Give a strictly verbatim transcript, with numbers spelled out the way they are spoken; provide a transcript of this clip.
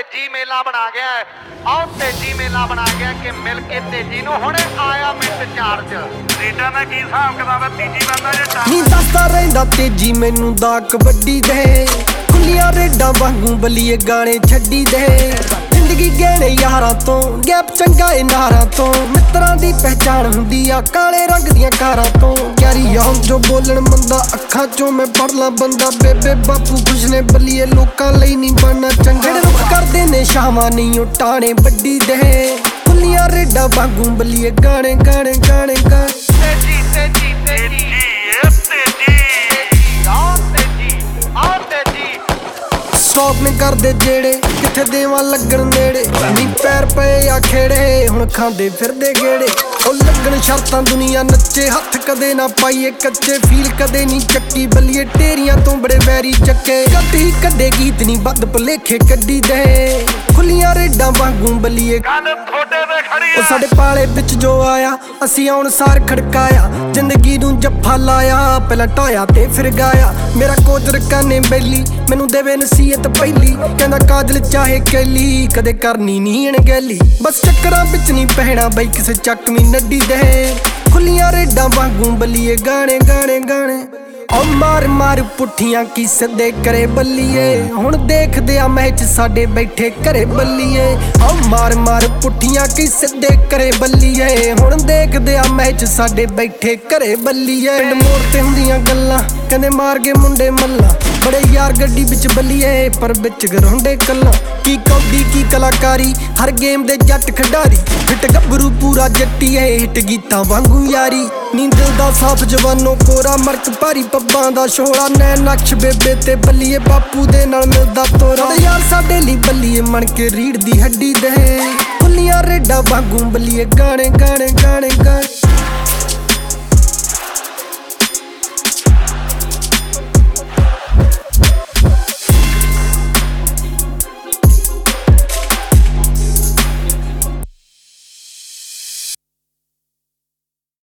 तेजी मेला बना गया है। और तेजी मेला बना गया कि मिल के तेजी नूं हुणे आया मिंट चार च रीडा मैं की हिसाब किताब तेजी बंदा जे नी दसदा रहिंदा तेजी मैनू दा कबड्डी दे खुलियां रेडां वांगू बलीए गाने छड्डी दे जिंदगी गहने यारां तो गैप चंगा ए नारां तो मित्रां दी पहचान हुंदी आ काले रंग दियां कारां तो यारी आउं जो बोलण मंदा अखां चों मैं पढ़ ला बंदा बेबे बापू कुछ ने बलीए लोकां लई नहीं बनना चंगा रुख करदे ने शावां नहीं ओ टाणे बड्डी दे खुलियां रेडां वांगू बलीए गाने गाने गाने गाने तेजी तेजी तेजी स्टॉप में कर दे जेड़े किथे देवां लगन नेड़े नी पैर पे आ खेड़े हुण खांदे फिरदे गेड़े ओ लगन शर्तां दुनिया नच्चे हत्थ कदे ना पाइए कच्चे फील कदे नी चक्की बलीए टेरियां तो बड़े वैरी चक्के कद ही कदे गीत नी बद भुलेखे कड्डी दे खुलियां रेडां वांगू बलीए गल थोड़े ते खड़ी ओ साडे पाले विच जो आया असीं आउण सार खड़काया जिंदगी नूं जफ्फा लाया पहला ढाया ते फिर गाया मेरा कोच रकाने बैली मैनू देवे नसीहत पहली कहंदा काजल चाहे कैली कदे करनी नी अणगैली बस चक्करां विच नी पैणा बई किसे चकवी नड्डी दे खुलियां रेडां वांगू बलीए गाने गाने गाने ओ मार मार पुठियां की सदे करे बल्लीए हुण देखदे आ मैच साडे बैठे घरे बल्लीए ओ मार मार पुठियां की सदे करे बल्लीए हुण देखदे आ मैच साडे बैठे घरे बल्लीए मोड़ ते हुंदियां गल्लां कहंदे मार गए मुंडे मल्ला बड़े यार गड्डी विच बल्लीए पर विच गरोंडे कल्ला की कौडी की कलाकारी हर गेम दे जट खिडारी हिट गबरू पूरा जट्टी है हिट गीतां वांगू यारी नी दिल दा साफ जवानो कोरा मरक भारी पब्बां दा शोला नैन नक्श बेबे ते बल्लीए बापू दे नाल मिलदा तोरा यार साडे लई बल्लीए मन के रीड़ दी हड्डी दे खुलियां रेडां वांगू बल्लीए गाने गाने गाने गाने